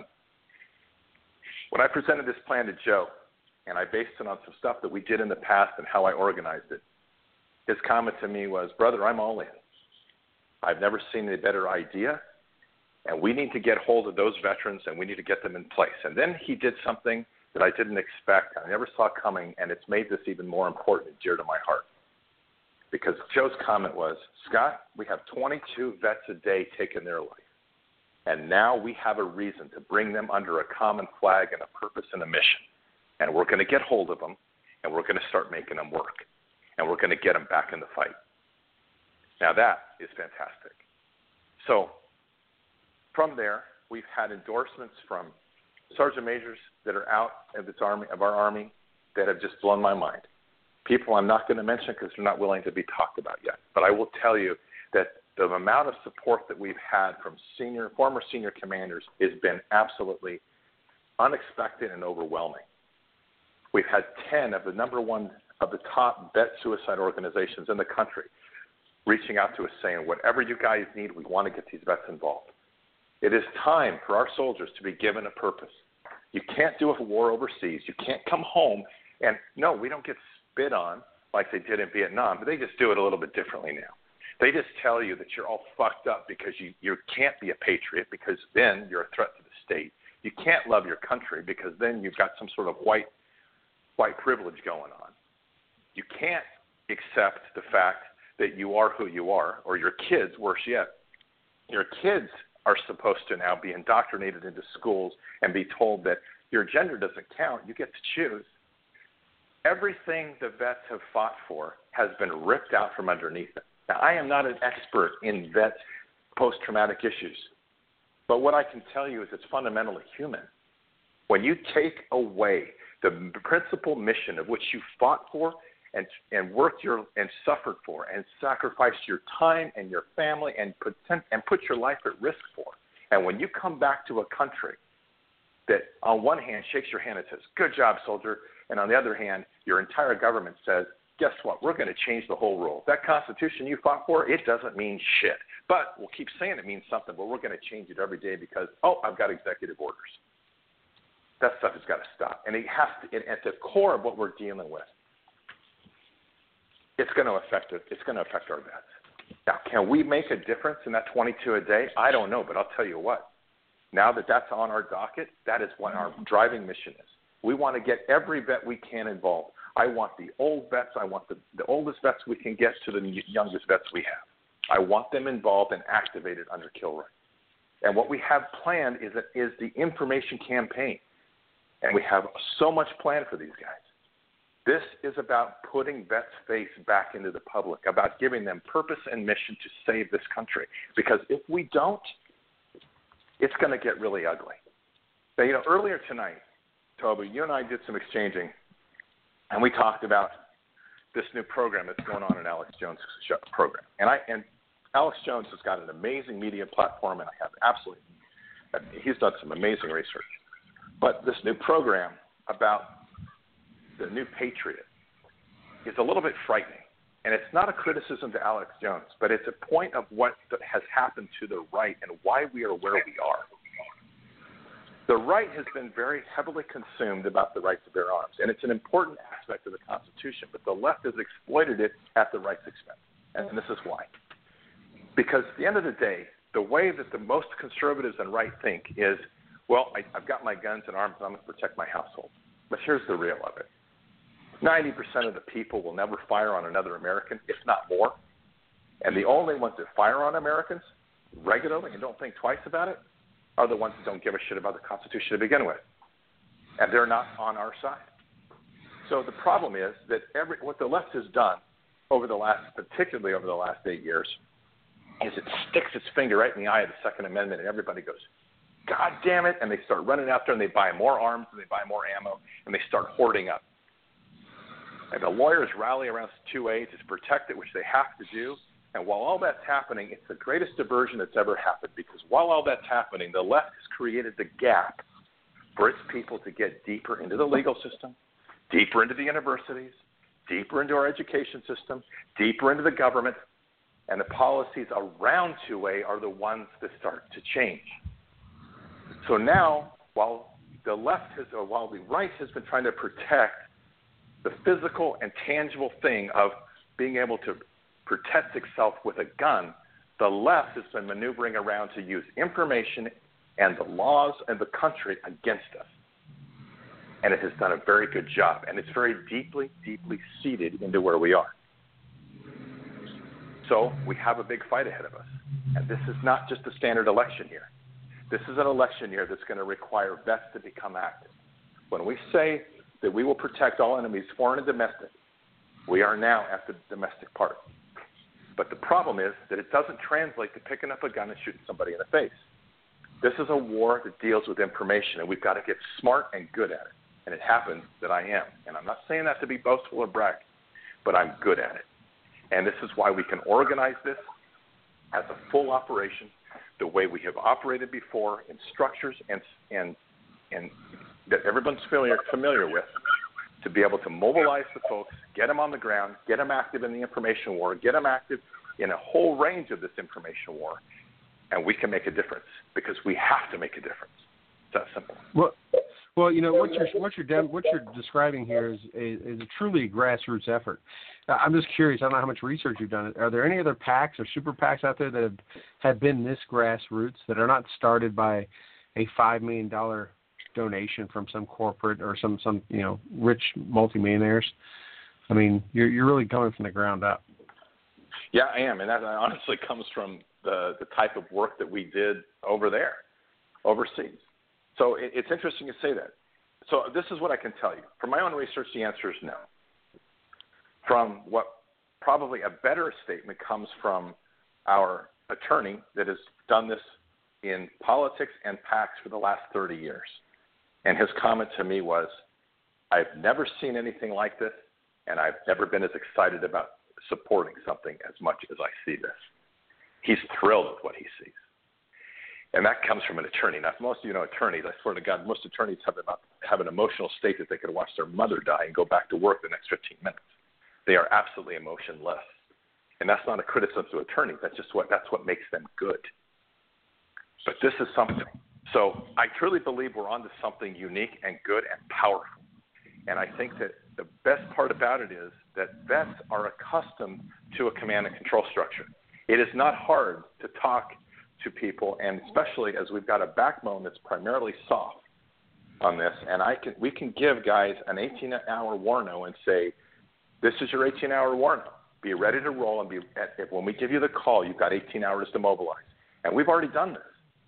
When I presented this plan to Joe, and I based it on some stuff that we did in the past and how I organized it, his comment to me was, brother, I'm all in. I've never seen a better idea, and we need to get hold of those veterans, and we need to get them in place. And then he did something that I didn't expect, I never saw coming, and it's made this even more important and dear to my heart. Because Joe's comment was, Scott, we have twenty-two vets a day taking their life. And now we have a reason to bring them under a common flag and a purpose and a mission. And we're going to get hold of them, and we're going to start making them work. And we're going to get them back in the fight. Now that is fantastic. So from there, we've had endorsements from sergeant majors that are out of, this army, of our Army that have just blown my mind. People I'm not going to mention because they're not willing to be talked about yet. But I will tell you that the amount of support that we've had from senior, former senior commanders has been absolutely unexpected and overwhelming. We've had ten of the number one of the top vet suicide organizations in the country reaching out to us saying, whatever you guys need, we want to get these vets involved. It is time for our soldiers to be given a purpose. You can't do a war overseas. You can't come home and, no, we don't get spit on like they did in Vietnam, but they just do it a little bit differently now. They just tell you that you're all fucked up because you, you can't be a patriot because then you're a threat to the state. You can't love your country because then you've got some sort of white white privilege going on. You can't accept the fact that you are who you are, or your kids, worse yet. Your kids are supposed to now be indoctrinated into schools and be told that your gender doesn't count, you get to choose. Everything the vets have fought for has been ripped out from underneath it. Now, I am not an expert in vet post-traumatic issues, but what I can tell you is it's fundamentally human. When you take away the principal mission of which you fought for and, and worked your and suffered for and sacrificed your time and your family and put, and put your life at risk for, and when you come back to a country that on one hand shakes your hand and says, good job, soldier, and on the other hand, your entire government says, guess what, we're going to change the whole rule. That Constitution you fought for, it doesn't mean shit. But we'll keep saying it means something, but we're going to change it every day because, oh, I've got executive orders. That stuff has got to stop. And it has to, it, at the core of what we're dealing with, it's going to affect it. It's going to affect our vets. Now, can we make a difference in that twenty-two a day? I don't know, but I'll tell you what. Now that that's on our docket, that is what our driving mission is. We want to get every vet we can involved. I want the old vets. I want the, the oldest vets we can get to the youngest vets we have. I want them involved and activated under Kilroy. And what we have planned is, a, is the information campaign. And we have so much planned for these guys. This is about putting vets' face back into the public, about giving them purpose and mission to save this country. Because if we don't, it's going to get really ugly. Now, you know, earlier tonight, Toby, you and I did some exchanging, and we talked about this new program that's going on in Alex Jones' show, program. And I and Alex Jones has got an amazing media platform, and I have absolutely – he's done some amazing research. But this new program about the new Patriot is a little bit frightening. And it's not a criticism to Alex Jones, but it's a point of what has happened to the right and why we are where we are. The right has been very heavily consumed about the right to bear arms, and it's an important aspect of the Constitution, but the left has exploited it at the right's expense. And this is why. Because at the end of the day, the way that the most conservatives and right think is, well, I, I've got my guns and arms, and I'm going to protect my household. But here's the real of it. ninety percent of the people will never fire on another American, if not more. And the only ones that fire on Americans regularly and don't think twice about it are the ones that don't give a shit about the Constitution to begin with. And they're not on our side. So the problem is that every what the left has done over the last, particularly over the last eight years, is it sticks its finger right in the eye of the Second Amendment, and everybody goes, God damn it, and they start running out there and they buy more arms and they buy more ammo and they start hoarding up. And the lawyers rally around two A to protect it, which they have to do. And while all that's happening, it's the greatest diversion that's ever happened, because while all that's happening, the left has created the gap for its people to get deeper into the legal system, deeper into the universities, deeper into our education system, deeper into the government, and the policies around two A are the ones that start to change. So now, while the left has, or while the right has been trying to protect the physical and tangible thing of being able to protect itself with a gun, the left has been maneuvering around to use information and the laws of the country against us. And it has done a very good job. And it's very deeply, deeply seated into where we are. So we have a big fight ahead of us. And this is not just a standard election year. This is an election year that's going to require vets to become active. When we say that we will protect all enemies, foreign and domestic, we are now at the domestic part. But the problem is that it doesn't translate to picking up a gun and shooting somebody in the face. This is a war that deals with information, and we've got to get smart and good at it. And it happens that I am. And I'm not saying that to be boastful or brag, but I'm good at it. And this is why we can organize this as a full operation, the way we have operated before, in structures and and and that everyone's familiar familiar with, to be able to mobilize the folks, get them on the ground, get them active in the information war, get them active in a whole range of this information war, and we can make a difference, because we have to make a difference. It's that simple. Well, well, you know what you're what you're dem- what you're describing here is a, is a truly grassroots effort. Uh, I'm just curious. I don't know how much research you've done. Are there any other PACs or super PACs out there that have, have been this grassroots, that are not started by a five million dollar donation from some corporate or some, some you know rich multimillionaires? I mean, you're you're really coming from the ground up. Yeah, I am, and that honestly comes from the, the type of work that we did over there, overseas. So it, it's interesting to say that. So this is what I can tell you. From my own research, the answer is no. From what probably a better statement comes from our attorney that has done this in politics and PACs for the last thirty years. And his comment to me was, I've never seen anything like this, and I've never been as excited about supporting something as much as I see this. He's thrilled with what he sees. And that comes from an attorney. Now, most of you know attorneys, I swear to God, most attorneys have, about, have an emotional state that they could watch their mother die and go back to work the next fifteen minutes. They are absolutely emotionless. And that's not a criticism to attorneys. That's just what, that's what makes them good. But this is something. So I truly believe we're onto something unique and good and powerful. And I think that the best part about it is that vets are accustomed to a command and control structure. It is not hard to talk to people, and especially as we've got a backbone that's primarily soft on this, and I can we can give guys an eighteen-hour warno and say, this is your eighteen-hour warno. Be ready to roll, and be at, when we give you the call, you've got eighteen hours to mobilize. And we've already done this.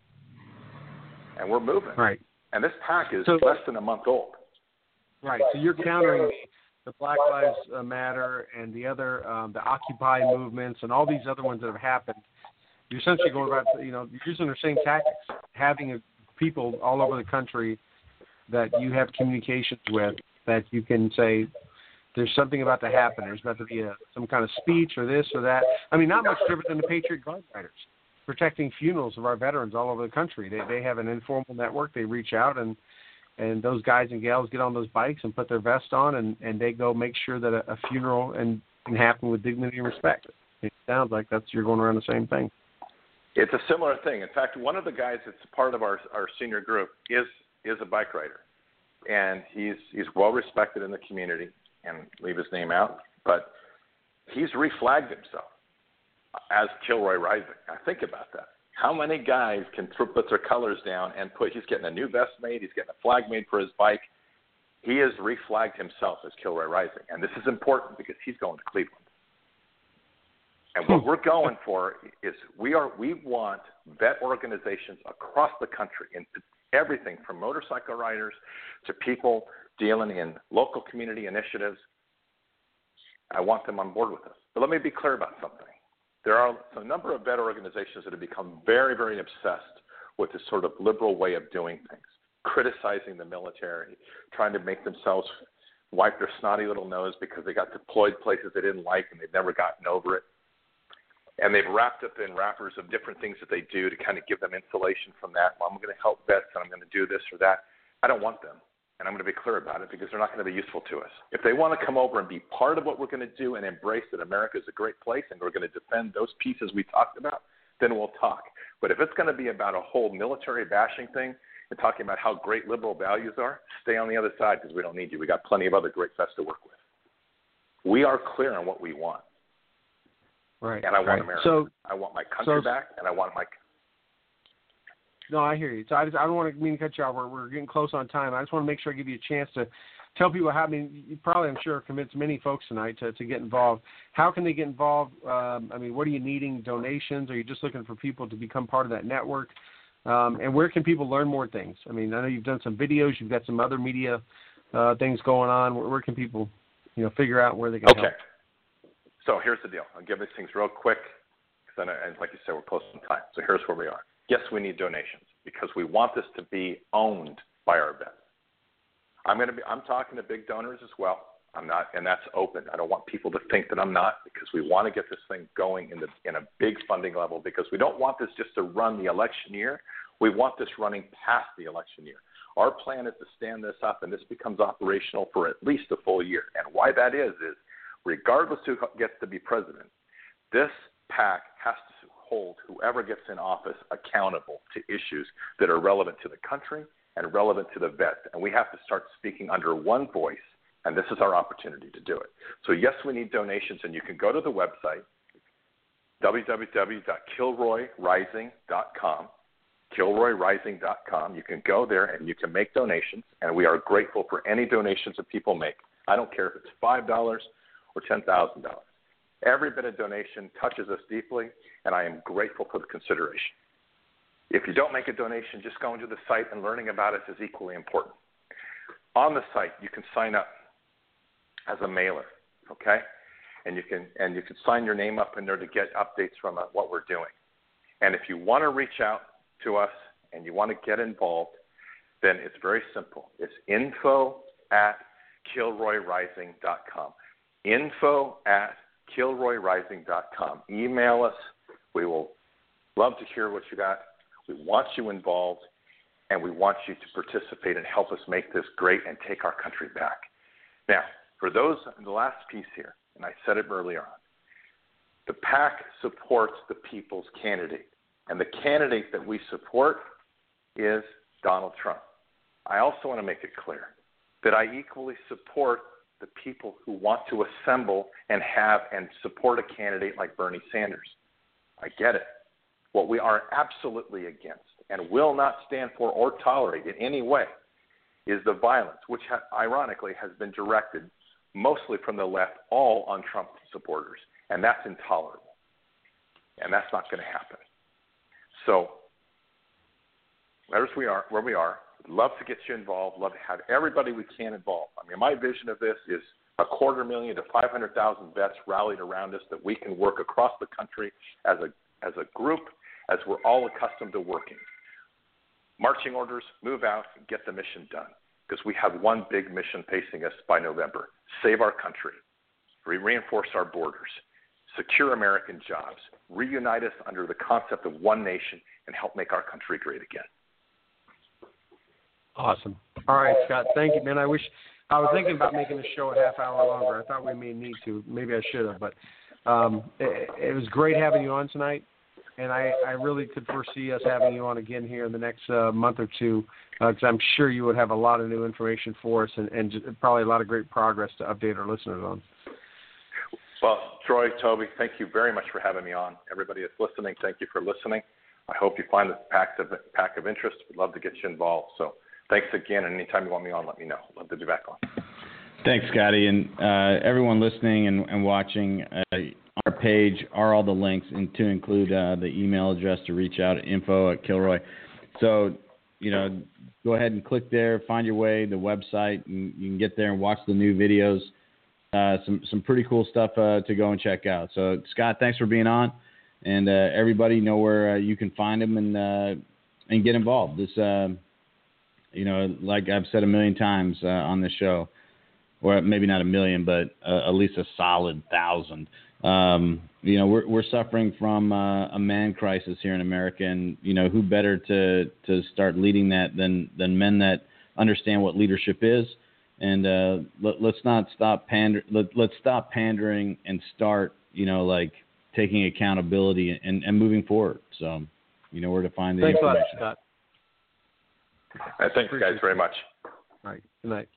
And we're moving. Right. And this pack is so, less than a month old. Right. So you're countering the Black Lives Matter and the other, um, the Occupy movements and all these other ones that have happened. You're essentially going about, you know, you're using the same tactics, having a, people all over the country that you have communications with that you can say, there's something about to happen. There's about to be a, some kind of speech or this or that. I mean, not much different than the Patriot Guard Riders, protecting funerals of our veterans all over the country. They they have an informal network. They reach out, and, and those guys and gals get on those bikes and put their vest on, and, and they go make sure that a, a funeral and, can happen with dignity and respect. It sounds like that's you're going around the same thing. It's a similar thing. In fact, one of the guys that's part of our our senior group is is a bike rider, and he's he's well respected in the community. And leave his name out, but he's reflagged himself as Kilroy Rising. Now think about that. How many guys can th- put their colors down and put? He's getting a new vest made. He's getting a flag made for his bike. He has reflagged himself as Kilroy Rising, and this is important because he's going to Cleveland. And what we're going for is we are we want vet organizations across the country, in everything from motorcycle riders to people dealing in local community initiatives. I want them on board with us. But let me be clear about something. There are a number of vet organizations that have become very, very obsessed with this sort of liberal way of doing things, criticizing the military, trying to make themselves wipe their snotty little nose because they got deployed places they didn't like and they've never gotten over it. And they've wrapped up in wrappers of different things that they do to kind of give them insulation from that. Well, I'm going to help vets and I'm going to do this or that. I don't want them. And I'm going to be clear about it because they're not going to be useful to us. If they want to come over and be part of what we're going to do and embrace that America is a great place and we're going to defend those pieces we talked about, then we'll talk. But if it's going to be about a whole military bashing thing and talking about how great liberal values are, stay on the other side because we don't need you. We got plenty of other great vets to work with. We are clear on what we want. Right. And I want right. America. So, I want my country so, back, and I want my. No, I hear you. So I, just, I don't want to mean to cut you off. We're, we're getting close on time. I just want to make sure I give you a chance to tell people how. I mean, you probably, I'm sure, convinced many folks tonight to, to get involved. How can they get involved? Um, I mean, what are you needing? Donations? Are you just looking for people to become part of that network? Um, and where can people learn more things? I mean, I know you've done some videos. You've got some other media uh, things going on. Where, where can people, you know, figure out where they can okay. help? So here's the deal. I'll give these things real quick, because and like you said, we're close on time. So here's where we are. Yes, we need donations because we want this to be owned by our vets. I'm going to be. I'm talking to big donors as well. I'm not, and that's open. I don't want people to think that I'm not, because we want to get this thing going in the in a big funding level, because we don't want this just to run the election year. We want this running past the election year. Our plan is to stand this up, and this becomes operational for at least a full year. And why that is is, regardless who gets to be president, this PAC has to hold whoever gets in office accountable to issues that are relevant to the country and relevant to the vets. And we have to start speaking under one voice, and this is our opportunity to do it. So, yes, we need donations, and you can go to the website, w w w dot kilroy rising dot com, kilroy rising dot com. You can go there, and you can make donations, and we are grateful for any donations that people make. I don't care if it's five dollars or ten thousand dollars. Every bit of donation touches us deeply, and I am grateful for the consideration. If you don't make a donation, just going to the site and learning about us is equally important. On the site, you can sign up as a mailer, okay? And you can and you can sign your name up in there to get updates from uh, what we're doing. And if you want to reach out to us and you want to get involved, then it's very simple. It's info at kilroy rising dot com. Info at kilroy rising dot com. Email us. We will love to hear what you got. We want you involved, and we want you to participate and help us make this great and take our country back. Now, for those, the last piece here, and I said it earlier on, the PAC supports the people's candidate, and the candidate that we support is Donald Trump. I also want to make it clear that I equally support the people who want to assemble and have and support a candidate like Bernie Sanders. I get it. What we are absolutely against and will not stand for or tolerate in any way is the violence, which ha- ironically has been directed mostly from the left, all on Trump supporters. And that's intolerable. And that's not going to happen. So there's we are, where we are. Love to get you involved. Love to have everybody we can involved. I mean, my vision of this is a quarter million to five hundred thousand vets rallied around us that we can work across the country as a as a group, as we're all accustomed to working. Marching orders, move out, and get the mission done. Because we have one big mission facing us by November. Save our country. Re- reinforce our borders. Secure American jobs. Reunite us under the concept of one nation and help make our country great again. Awesome. All right, Scott. Thank you, man. I wish I was thinking about making the show a half hour longer. I thought we may need to. Maybe I should have, but um, it, it was great having you on tonight. And I, I really could foresee us having you on again here in the next uh, month or two, because uh, I'm sure you would have a lot of new information for us and, and just probably a lot of great progress to update our listeners on. Well, Troy, Toby, thank you very much for having me on. Everybody that's listening, thank you for listening. I hope you find this pack of, pack of interest. We'd love to get you involved. So thanks again, and anytime you want me on, let me know. Love to be back on. Thanks, Scotty, and uh, everyone listening and, and watching. Uh, our page are all the links, and to include uh, the email address to reach out at info at Kilroy. So, you know, go ahead and click there, find your way, the website, and you can get there and watch the new videos. Uh, some some pretty cool stuff uh, to go and check out. So, Scott, thanks for being on, and uh, everybody know where uh, you can find them and uh, and get involved. This, uh, you know, like I've said a million times uh, on this show, or maybe not a million, but uh, at least a solid thousand. Um, you know, we're we're suffering from uh, a man crisis here in America, and you know, who better to to start leading that than than men that understand what leadership is. And uh, let, let's not stop pander. Let, let's stop pandering and start, you know, like taking accountability and, and moving forward. So, you know where to find the Thanks information. a lot, Scott. Uh, thanks, guys, very much. All right. Good night.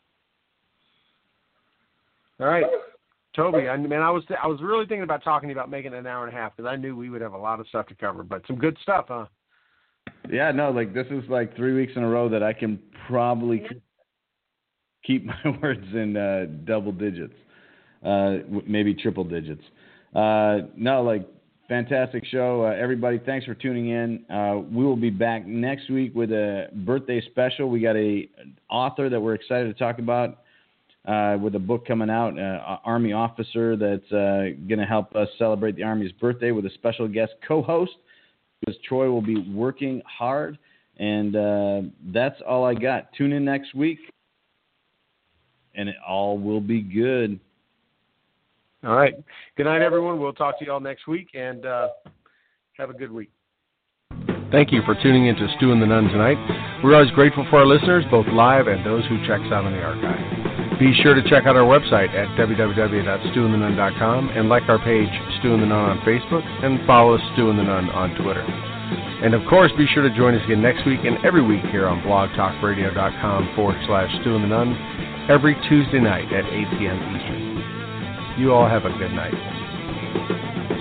All right. Toby, I man, I was I was really thinking about talking to you about making it an hour and a half because I knew we would have a lot of stuff to cover, but some good stuff, huh? Yeah, no, like this is like three weeks in a row that I can probably keep my words in uh, double digits, uh, maybe triple digits. Uh, no, like fantastic show, uh, everybody. Thanks for tuning in. Uh, we will be back next week with a birthday special. We got a author that we're excited to talk about. Uh, with a book coming out, uh, Army officer that's uh, going to help us celebrate the Army's birthday with a special guest co-host, because Troy will be working hard. And uh, that's all I got. Tune in next week, and it all will be good. All right. Good night, everyone. We'll talk to you all next week, and uh, have a good week. Thank you for tuning in to Stu and the Nun tonight. We're always grateful for our listeners, both live and those who check us out on the archive. Be sure to check out our website at w w w dot stu and the nun dot com and like our page, Stu and the Nun, on Facebook, and follow Stu and the Nun on Twitter. And, of course, be sure to join us again next week and every week here on blogtalkradio.com forward slash Stu and the Nun every Tuesday night at eight p.m. Eastern. You all have a good night.